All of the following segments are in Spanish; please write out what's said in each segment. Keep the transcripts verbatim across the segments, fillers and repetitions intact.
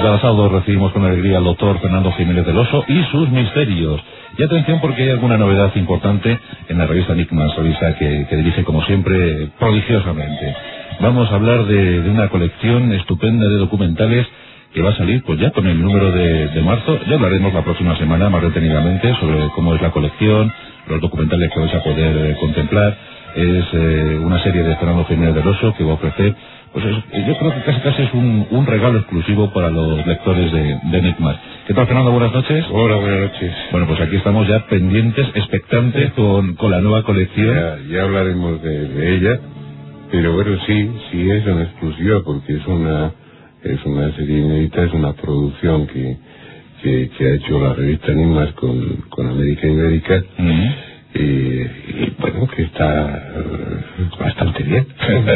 cada sábado recibimos con alegría al doctor Fernando Jiménez del Oso y sus misterios. Y atención, porque hay alguna novedad importante en la revista Enigmas, revista que, que dirige como siempre prodigiosamente. Vamos a hablar de, de una colección estupenda de documentales que va a salir pues ya con el número de, de marzo. Ya hablaremos la próxima semana más detenidamente sobre cómo es la colección, los documentales que vais a poder eh, contemplar. Es eh, una serie de Fernando Jiménez del Oso que va a ofrecer, pues es, yo creo que casi casi es un, un regalo exclusivo para los lectores de, de Enigmas. ¿Qué tal, Fernando? Buenas noches. Hola, buenas noches. Bueno, pues aquí estamos ya pendientes, expectantes con, con la nueva colección. Ya, ya hablaremos de, de ella, pero bueno, sí, sí es una exclusiva porque es una es una serie inédita, es una producción que, que, que ha hecho la revista Enigmas con, con América Ibérica. Uh-huh. Y, y bueno, que está uh, bastante bien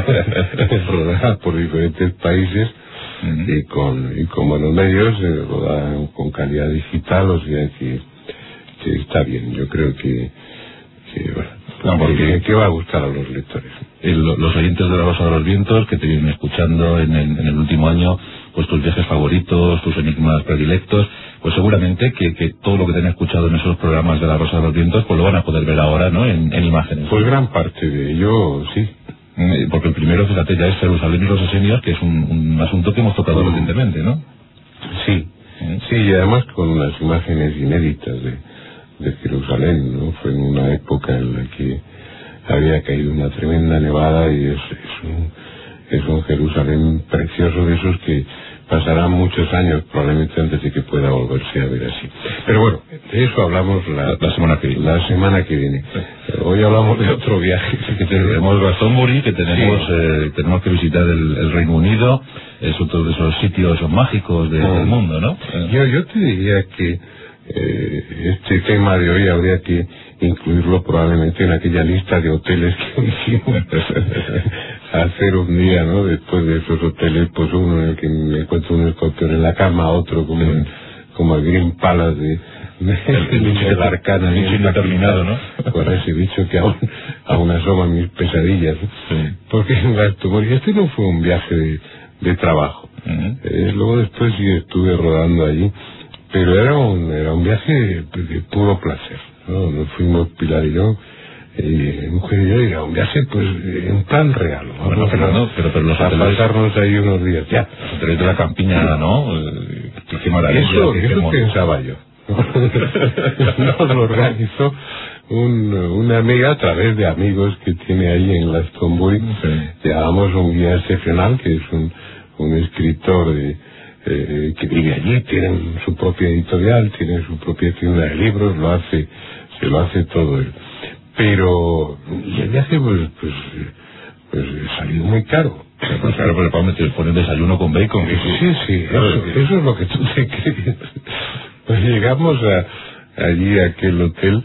rodada por diferentes países. Uh-huh. y con y con buenos medios, eh, rodada con calidad digital, o sea que, que está bien. Yo creo que que, bueno, no, porque, que va a gustar a los lectores. El, los oyentes de La Rosa de los Vientos que te vienen escuchando en el, en el último año, pues tus viajes favoritos, tus enigmas predilectos, pues seguramente que, que todo lo que te han escuchado en esos programas de La Rosa de los Vientos pues lo van a poder ver ahora, ¿no? En, en imágenes. Pues gran parte de ello, sí. Porque el primero, fíjate, ya es Jerusalén y los esenios, que es un, un asunto que hemos tocado mm. recientemente, ¿no? Sí, ¿Eh? sí, y además con las imágenes inéditas de, de Jerusalén, ¿no? Fue en una época en la que había caído una tremenda nevada y es, es, un, es un Jerusalén precioso, de esos que pasarán muchos años probablemente antes de que pueda volverse a ver así. Pero bueno, de eso hablamos la, la semana que viene. La semana que viene. Sí. Hoy hablamos de otro viaje. Que tenemos Glastonbury, que tenemos sí. eh, tenemos que visitar el, el Reino Unido, es otro de esos sitios mágicos de, no. del mundo, ¿no? Yo, yo te diría que eh, este tema de hoy habría que incluirlo probablemente en aquella lista de hoteles que hicimos hacer un día, ¿no? Después de esos hoteles, pues uno en el que me encuentro un helicóptero en la cama, otro como sí. el, como el Green Palace de, de, el, el bicho de Arcana, el bicho indeterminado, ¿no? Con ese bicho que aún, aún asoman mis pesadillas, sí. Porque en Glastonbury este no fue un viaje de, de trabajo. Uh-huh. eh, luego después sí estuve rodando allí, pero era un era un viaje de, de puro placer, ¿no? Nos fuimos Pilar y yo, y mujer y yo, y a un viaje pues en plan real. Bueno, Fernando, pero, pero los a pasarnos ahí unos días. Ya, los hoteles de la campiña, ¿no? Qué, qué maravilla. Eso, qué, eso qué pensaba yo. Nos lo organizó un, una amiga a través de amigos que tiene ahí en Glastonbury. Sí. Llamamos un guía excepcional, que es un, un escritor de, eh, que vive allí, tiene su propia editorial, tiene su propia tienda de libros, lo hace, se lo hace todo él. Pero y el viaje pues pues, pues salió muy caro. Pues claro, pero para meter poner desayuno con bacon. Sí, sí, eso, eso es lo que tú te crees. Pues llegamos a allí a aquel hotel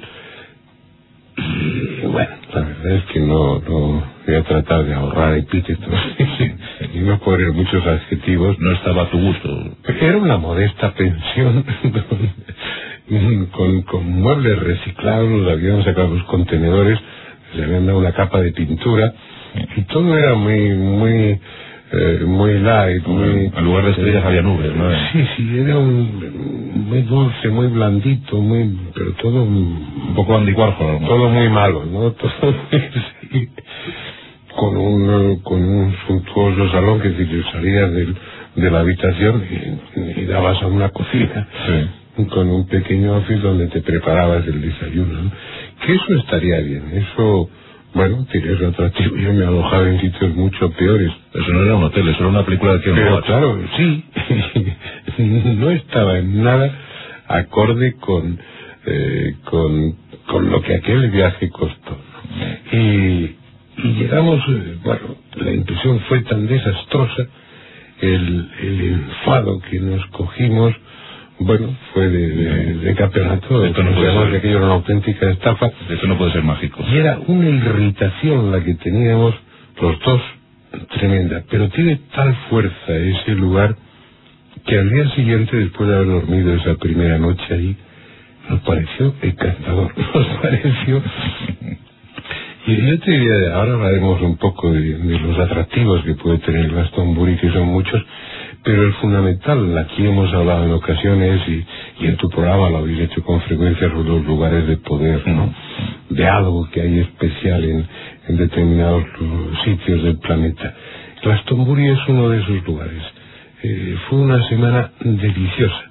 y bueno, la verdad es que no, no voy a tratar de ahorrar epítetos y no poner muchos adjetivos. No estaba a tu gusto. Era una modesta pensión con, con, con muebles reciclados, los habían sacado los contenedores, se habían dado una capa de pintura y todo era muy muy eh, muy light, muy, en lugar de estrellas eh, había nubes, ¿no? Sí, sí, era un, muy dulce, muy blandito, muy, pero todo un, un poco Andy Warhol, ¿no? Todo muy malo, ¿no? Todo, sí, con un con un suntuoso salón que si salías del, de la habitación y, y dabas a una cocina. Sí. Con un pequeño office donde te preparabas el desayuno, ¿no? Que eso estaría bien, eso, bueno, tiene su atractivo. Yo me alojaba en sitios mucho peores. Eso no era un hotel, eso era una película de Ken Pero Loach. Claro, sí, no estaba en nada acorde con, eh, con, con lo que aquel viaje costó, ¿no? Y, y llegamos, eh, bueno, la impresión fue tan desastrosa, el, el enfado que nos cogimos, bueno, fue de, de, de campeonato. Esto no puede ser. Que aquello era una auténtica estafa. Esto no puede ser mágico. Y era una irritación la que teníamos los dos, tremenda. Pero tiene tal fuerza ese lugar que al día siguiente, después de haber dormido esa primera noche ahí, nos pareció encantador. Nos pareció. Y yo te diría, ahora hablaremos un poco de, de los atractivos que puede tener Glastonbury, que son muchos, pero el fundamental, aquí hemos hablado en ocasiones y, y en tu programa lo habéis hecho con frecuencia, son los lugares de poder, ¿no? De algo que hay especial en, en determinados sitios del planeta. Glastonbury es uno de esos lugares. Eh, fue una semana deliciosa,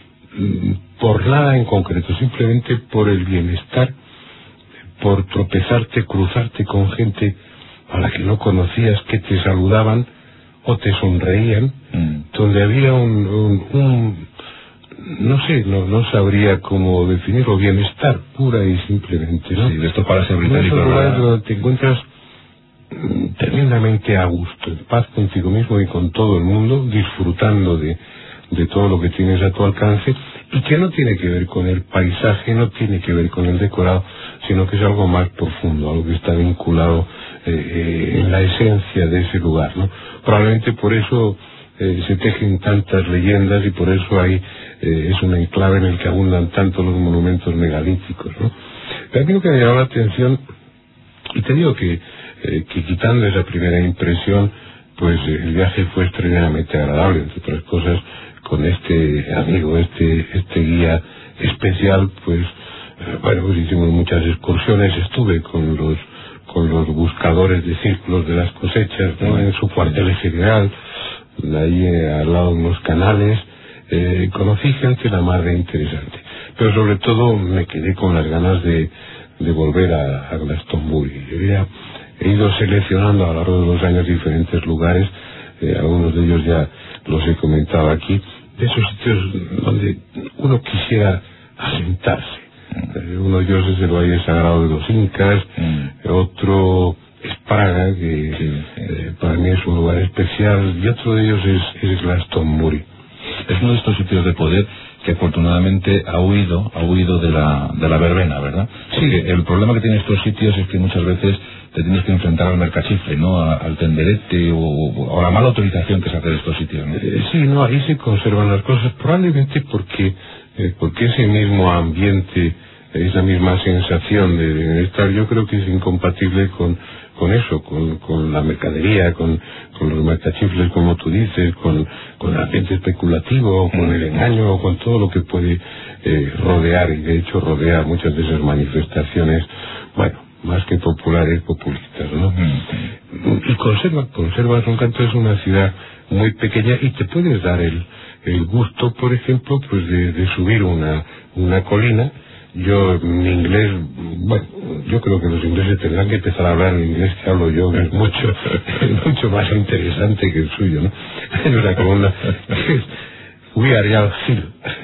por nada en concreto, simplemente por el bienestar, por tropezarte, cruzarte con gente a la que no conocías, que te saludaban o te sonreían, mm. donde había un, un, un no sé, no, no sabría cómo definirlo, bienestar pura y simplemente, ¿no? Sí, de esto para ser británico. En esos lugares donde te encuentras tremendamente a gusto, en paz contigo mismo y con todo el mundo, disfrutando de, de todo lo que tienes a tu alcance, y que no tiene que ver con el paisaje, no tiene que ver con el decorado, sino que es algo más profundo, algo que está vinculado eh, eh, en la esencia de ese lugar, ¿no? Probablemente por eso eh, se tejen tantas leyendas y por eso hay eh, es un enclave en el que abundan tanto los monumentos megalíticos, ¿no? Pero a mí lo que me llamó la atención, y te digo que, eh, que quitando esa primera impresión, pues eh, el viaje fue extremadamente agradable, entre otras cosas, con este amigo, este este guía especial, pues eh, bueno, pues hicimos muchas excursiones, estuve con los con los buscadores de círculos de las cosechas, ¿no? En su cuartel general, ahí eh, al lado de unos canales, eh, conocí gente la más de interesante, pero sobre todo me quedé con las ganas de, de volver a, a Glastonbury. Yo había, he ido seleccionando a lo largo de los años diferentes lugares, eh, algunos de ellos ya los he comentado aquí, de esos sitios donde uno quisiera asentarse. Eh, uno de ellos es el Valle Sagrado de los Incas, mm. otro es Praga, que sí, eh, para mí es un lugar especial, y otro de ellos es, es Glastonbury. Es uno de estos sitios de poder que afortunadamente ha huido, ha huido de la, de la verbena, ¿verdad? Porque sí. El problema que tienen estos sitios es que muchas veces te tienes que enfrentar al mercachifle, ¿no? A, al tenderete o, o a la mala autorización que se hace de estos sitios, ¿no? Eh, sí, no, ahí se conservan las cosas, probablemente porque, eh, porque ese mismo ambiente, esa misma sensación de bienestar, yo creo que es incompatible con, con eso, con, con la mercadería, con, con los mercachifles, como tú dices, con, con el ambiente especulativo, con el engaño, o con todo lo que puede eh, rodear, y de hecho rodea muchas de esas manifestaciones, bueno, más que populares, populistas, ¿no? Uh-huh. Y conserva, conserva su encanto, es una ciudad muy pequeña y te puedes dar el, el gusto, por ejemplo, pues de, de subir una, una colina. Yo, mi inglés, bueno, yo creo que los ingleses tendrán que empezar a hablar el inglés que hablo yo, que es mucho, es mucho más interesante que el suyo, ¿no? Es una columna que es We Are Young Hill.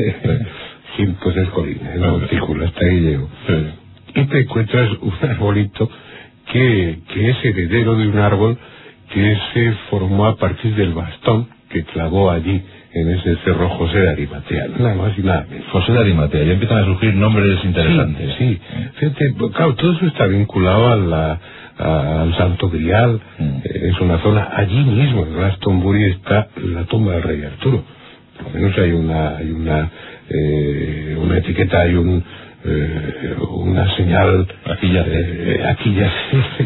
Hill, pues es colina, es montículo, hasta ahí llego. Y te encuentras un arbolito que, que es heredero de un árbol que se formó a partir del bastón que clavó allí en ese cerro José de Arimatea, nada más y nada menos. José de Arimatea, ya empiezan a surgir nombres interesantes. Sí, sí. Fíjate, claro, todo eso está vinculado a la, a, al Santo Grial, mm. eh, es una zona, allí mismo en Glastonbury está la tumba del rey Arturo. Por lo menos hay una, hay una, eh, una etiqueta, hay un, eh, una señal, aquí ya eh, aquí ya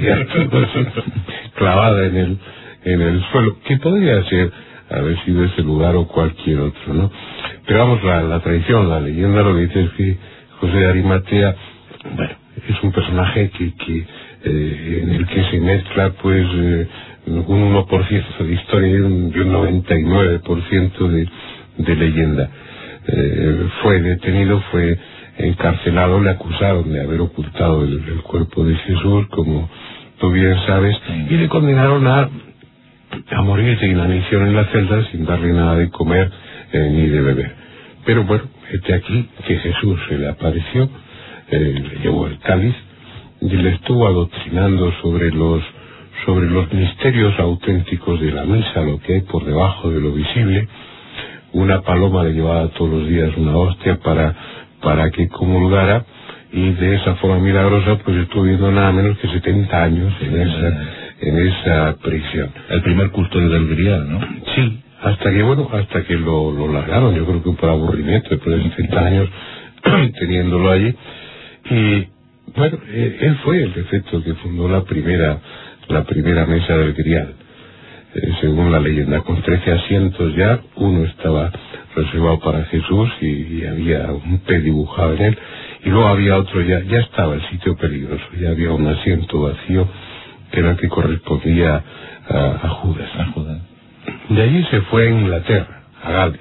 clavada en el, en el suelo, que podría ser haber sido ese lugar o cualquier otro, ¿no? Pero vamos, la, la tradición, la leyenda lo que dice es que José de Arimatea, bueno, es un personaje que, que eh, en el que se mezcla pues eh, un uno por ciento de historia y un, y un noventa y nueve por ciento de, de leyenda. Eh, fue detenido, fue encarcelado, le acusaron de haber ocultado el, el cuerpo de Jesús, como tú bien sabes, y le condenaron a a morir de inanición en la celda sin darle nada de comer eh, ni de beber. Pero bueno, este aquí que Jesús se le apareció, eh, le llevó el cáliz y le estuvo adoctrinando sobre los sobre los misterios auténticos de la misa, lo que hay por debajo de lo visible. Una paloma le llevaba todos los días una hostia para para que comulgara, y de esa forma milagrosa pues estuvo viviendo nada menos que setenta años en esa en esa prisión. El primer custodio del Grial, ¿no? Sí, hasta que, bueno, hasta que lo, lo largaron, yo creo que por aburrimiento, después de setenta años teniéndolo allí. Y, bueno, él fue el efecto que fundó la primera, la primera mesa del Grial. eh, según la leyenda, con trece asientos ya. Uno estaba reservado para Jesús y, y había un P dibujado en él, y luego había otro, ya, ya estaba el sitio peligroso, ya había un asiento vacío que era el que correspondía a, a Judas. A Judas. De allí se fue a Inglaterra, a Gales,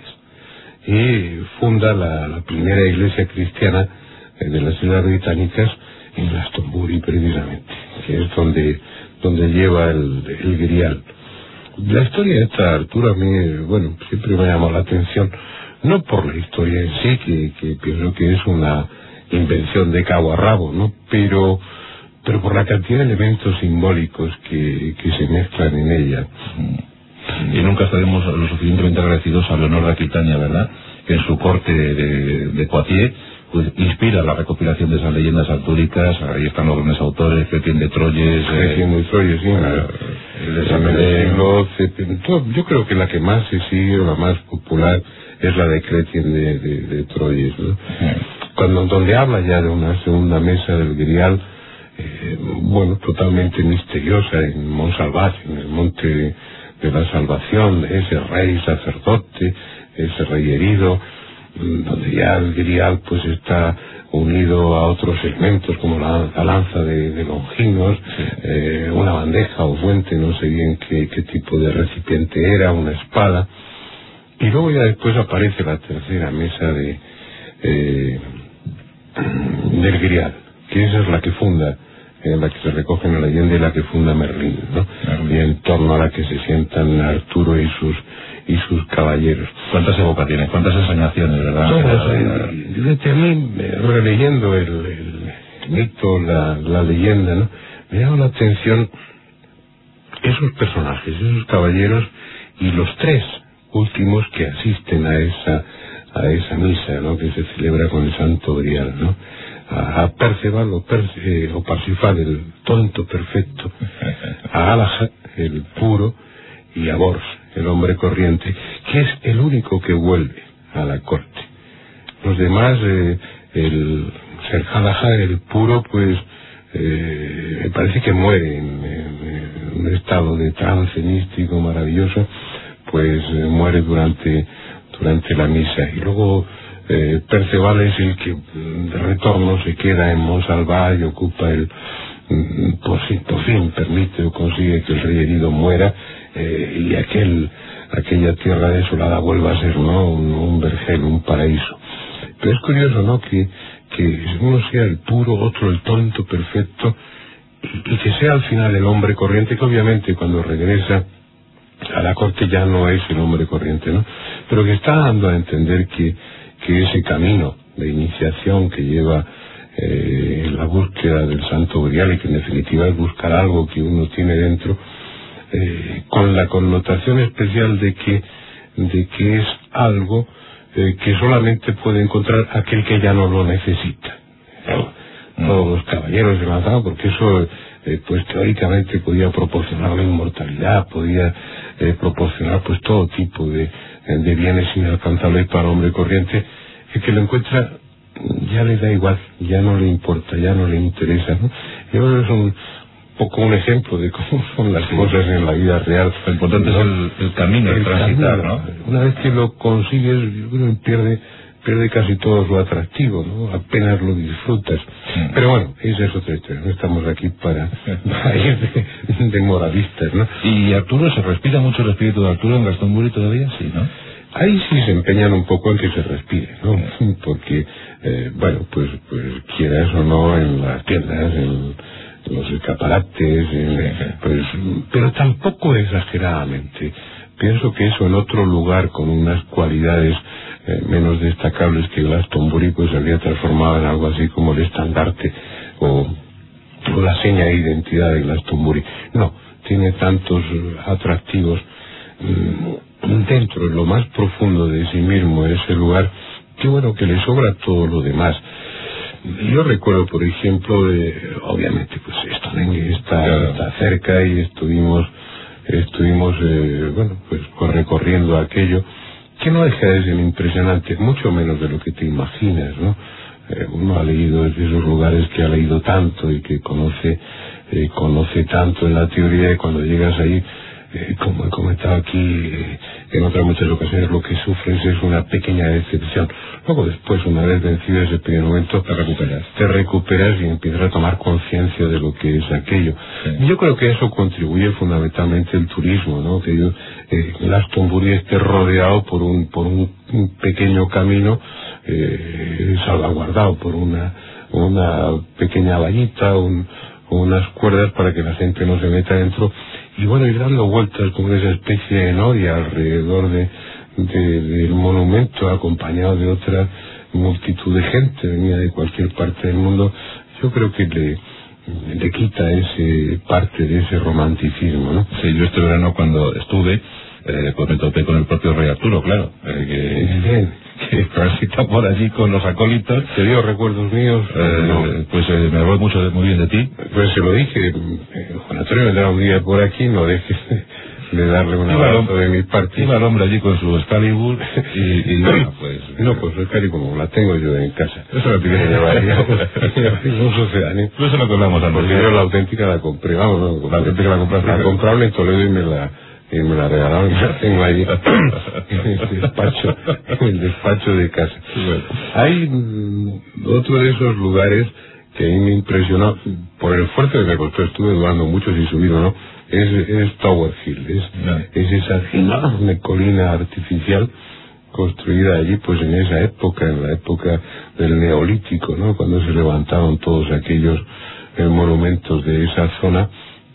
y funda la, la primera iglesia cristiana eh, de las Islas Británicas en Glastonbury, precisamente, que es donde, donde lleva el, el grial. La historia de esta Arturo a mí, bueno, siempre me ha llamado la atención, no por la historia en sí, que, que pienso que es una invención de cabo a rabo, ¿no? Pero, pero por la cantidad de elementos simbólicos que, que se mezclan en ella. Y nunca estaremos lo suficientemente agradecidos a Leonor de Aquitania, ¿verdad?, que en su corte de, de, de Poitiers pues inspira la recopilación de esas leyendas artúricas. Ahí están los grandes autores, Cretien de Troyes, Cretien de Troyes, sí, el de yo creo que la que más se sigue, o la más popular, es la de Cretien de, de, de Troyes, ¿no? Sí. Cuando, donde habla ya de una segunda mesa del grial, eh, bueno, totalmente misteriosa, en Montsalvat, en el monte de, de la salvación, de ese rey sacerdote, ese rey herido, donde ya el grial pues está unido a otros elementos como la, la lanza de, de Longinos, sí. eh, una bandeja o fuente, no sé bien qué, qué tipo de recipiente era, una espada, y luego ya después aparece la tercera mesa de eh, del grial, que esa es la que funda, en la que se recoge en la leyenda, y la que funda Merlín, ¿no? Merlín. Y en torno a la que se sientan Arturo y sus y sus caballeros. ¿Cuántas evocaciones, cuántas ensoñaciones, verdad? Todos, eh, a mí, releyendo el, el mito, la, la leyenda, ¿no?, me llama la atención esos personajes, esos caballeros, y los tres últimos que asisten a esa a esa misa, ¿no?, que se celebra con el Santo Grial, ¿no? A, a Perceval o, Perce, eh, o Parsifal, el tonto perfecto, a Galahad, el puro, y a Bors, el hombre corriente, que es el único que vuelve a la corte. Los demás, eh, el Ser Galahad, el puro, pues eh, me parece que muere en, en, en un estado de trance místico maravilloso, pues eh, muere durante durante la misa. Y luego eh, Perceval es el que de retorno se queda en Montsalvat y ocupa el, por fin, por fin permite o consigue que el rey herido muera, eh, y aquel aquella tierra desolada vuelva a ser, ¿no?, un, un vergel, un paraíso. Pero es curioso, ¿no?, que, que uno sea el puro, otro el tonto perfecto, y, y que sea al final el hombre corriente, que obviamente cuando regresa a la corte ya no es el hombre corriente, ¿no?, pero que está dando a entender que, que ese camino de iniciación que lleva eh, la búsqueda del Santo Grial, y que en definitiva es buscar algo que uno tiene dentro, eh, con la connotación especial de que de que es algo eh, que solamente puede encontrar aquel que ya no lo necesita, ¿no? Todos los caballeros se lanzaban porque eso eh, pues teóricamente podía proporcionar la inmortalidad, podía eh, proporcionar pues todo tipo de, de bienes inalcanzables para el hombre corriente. El que lo encuentra ya le da igual, ya no le importa, ya no le interesa, ¿no? Yo creo que es un poco un ejemplo de cómo son las cosas en la vida real. Lo importante, ¿no?, es el, el camino, el, el transitar, camino, ¿no? Una vez que lo consigues, yo creo que pierde pierde casi todo su atractivo, ¿no? Apenas lo disfrutas. Sí. Pero bueno, esa es otra historia, no estamos aquí para, para ir de, de moralistas, ¿no? ¿Y Arturo, se respira mucho el espíritu de Arturo en Glastonbury todavía? Sí, ¿no? Ahí sí se empeñan un poco en que se respire, ¿no? Sí. Porque, eh, bueno, pues, pues quieras o no, en las tiendas, en los escaparates, en, pues, pero tampoco exageradamente. Pienso que eso en otro lugar con unas cualidades eh, menos destacables que Glastonbury, pues se habría transformado en algo así como el estandarte o, o la seña de identidad de Glastonbury. No, tiene tantos atractivos mmm, dentro, en lo más profundo de sí mismo, en ese lugar, que bueno, que le sobra todo lo demás. Yo recuerdo, por ejemplo, de, obviamente, pues Stonehenge está, está cerca, y estuvimos estuvimos eh, bueno, pues recorriendo aquello, que no deja de ser impresionante, mucho menos de lo que te imaginas, ¿no? Eh, uno ha leído de esos lugares que ha leído tanto y que conoce eh, conoce tanto en la teoría, y cuando llegas ahí eh, como he comentado aquí eh, en otras muchas ocasiones, lo que sufres es una pequeña decepción. Luego después, una vez vencido ese primer momento, te recuperas, te recuperas y empiezas a tomar conciencia de lo que es aquello. Sí. Y yo creo que eso contribuye fundamentalmente el turismo, ¿no? Que yo, eh, Glastonbury esté rodeado por un por un, un pequeño camino eh, salvaguardado por una una pequeña vallita, un, unas cuerdas para que la gente no se meta dentro, y bueno, ir dando vueltas como esa especie de noria alrededor de, de del monumento, acompañado de otra multitud de gente venida de cualquier parte del mundo. Yo creo que le le quita ese parte de ese romanticismo, ¿no? Sí, yo este verano cuando estuve, eh, pues me topé con el propio rey Arturo, claro, eh, que, bien, que transita por allí con los acólitos. ¿Te dio recuerdos míos? Eh, no. Pues eh, me habló mucho de, muy bien de ti. Pues se lo dije, eh, Juan Antonio vendrá un día por aquí, no dejes de darle un abrazo de mi parte. Iba el hombre allí con su Excalibur y, y bueno, pues... No, pues su Excalibur como la tengo yo en casa. Eso me pide que llevaría un sucedáneo. Eso lo que hablamos antes. Porque yo la auténtica la compré, vamos, no, la auténtica la compraste. La compraron en Toledo y me la... y me la regalaron y la tengo ahí en el despacho, en el despacho de casa. Bueno, hay mm, otro de esos lugares que a mí me impresionó por el esfuerzo que me costó, estuve dudando mucho si subir o no, es, es Tower Hill, es, no. es esa enorme colina artificial construida allí pues en esa época, en la época del Neolítico, ¿no? Cuando se levantaron todos aquellos eh, monumentos de esa zona.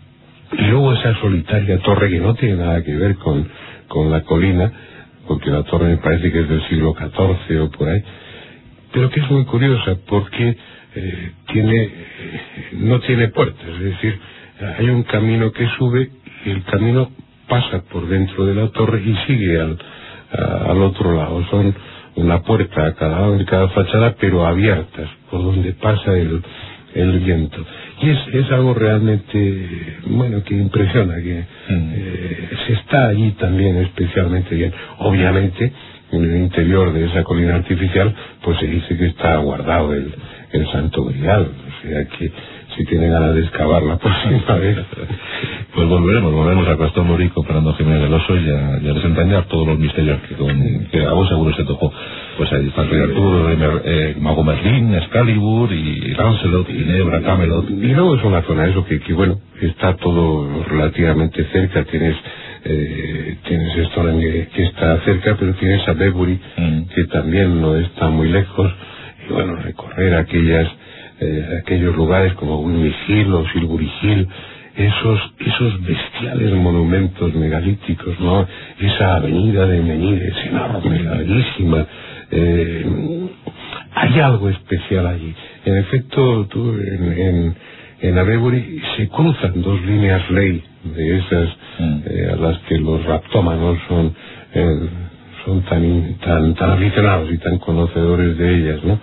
Y luego esa solitaria torre que no tiene nada que ver con, con la colina, porque la torre me parece que es del siglo catorce o por ahí, pero que es muy curiosa porque eh, tiene eh, no tiene puertas, es decir, hay un camino que sube y el camino pasa por dentro de la torre y sigue al, a, al otro lado. Son una puerta a cada lado de cada fachada, pero abiertas, por donde pasa el, el viento. Y es, es algo realmente, bueno, que impresiona, que eh, se está allí también especialmente bien. Obviamente, en el interior de esa colina artificial, pues se dice que está guardado el, el Santo Grial, o sea que si tiene ganas de excavar la próxima vez. Pues volveremos, volveremos a Glastonbury con Fernando Jiménez del Oso y a, y a desentrañar todos los misterios que, con, que a vos seguro se tocó. Pues ahí está el Rey Arturo, eh, Mago Merlín, Excalibur y Lancelot, Ginebra, Camelot. Y luego es una zona, eso que, que bueno, está todo relativamente cerca, tienes eh, tienes Stonehenge que está cerca, pero tienes a Avebury, mm. que también no está muy lejos, y bueno, recorrer aquellas eh, aquellos lugares como Wimley Hill o Silbury Hill, esos esos bestiales monumentos megalíticos, ¿no? Esa avenida de Menires enorme, larguísima, eh, hay algo especial allí. En efecto, tú en, en, en Avebury se cruzan dos líneas ley de esas mm. eh, a las que los raptómanos son eh, son tan, tan tan aficionados y tan conocedores de ellas, ¿no?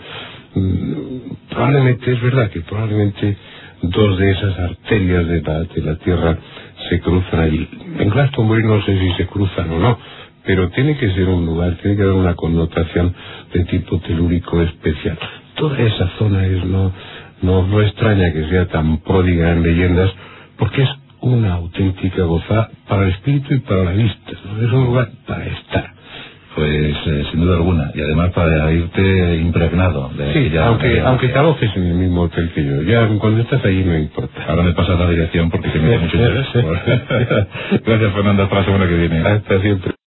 Probablemente es verdad que probablemente dos de esas arterias de la, de la Tierra se cruzan allí. En Glastonbury no sé si se cruzan o no, pero tiene que ser un lugar, tiene que haber una connotación de tipo telúrico especial. Toda esa zona es no, no, no extraña que sea tan pródiga en leyendas, porque es una auténtica gozada para el espíritu y para la vista, ¿no? Es un lugar para estar. Pues eh, sin duda alguna, y además para irte impregnado de sí, ya, aunque de aunque te alojes en el mismo hotel que yo, ya cuando estás allí no importa. Ahora me pasas la dirección porque se me da mucho interés. Gracias, Fernando, hasta la semana que viene. Hasta siempre.